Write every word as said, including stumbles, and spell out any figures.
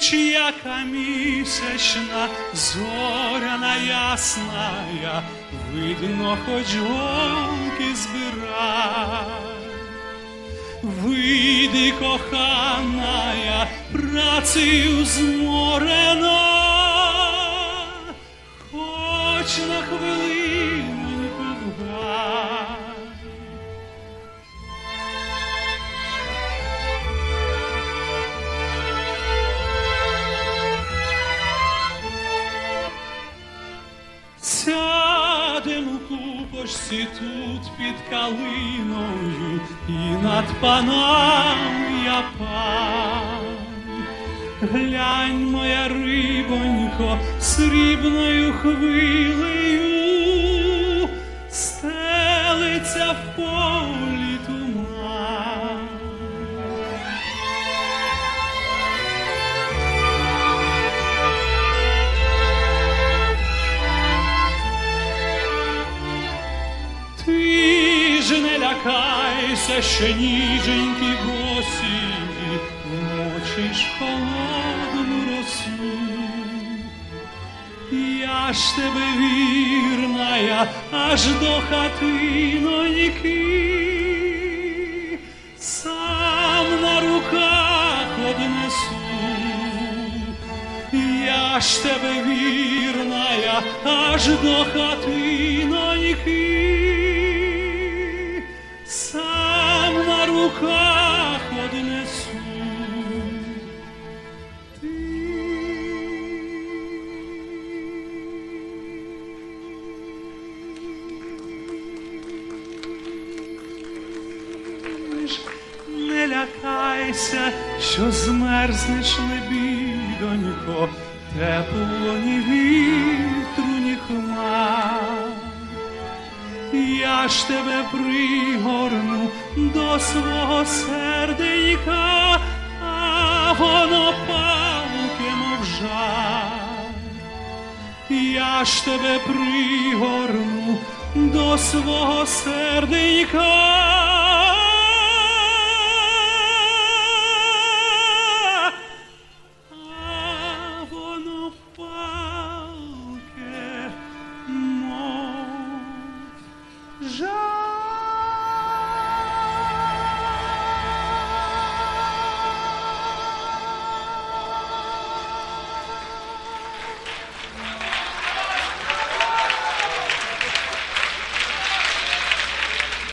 Ніч, яка місячна, зоряна ясная, видно, хоч голки збирай. Вийди, коханая, працею зморена, хоч на хвилиноньку в гай. Сядем у купочці тут під калиною, і над панами я пан. Глянь, моя рибонько, срібною хвилею стелиться в полі туман. Ти ж не лякайся, що ніженькі босі мочиш холодну росу. Я ж тебе вірная аж до хатиноньки сам на руках однесу. Я ж тебе вірная аж до хатиноньки сам на руках однесу. Ти ж не лякайся, що змерзнеш, лебідонько, тепло ні вітру, ні хмар. Я ж тебе пригорну до свого серденька, а воно палке, мов жар. Я ж тебе пригорну до свого серденька,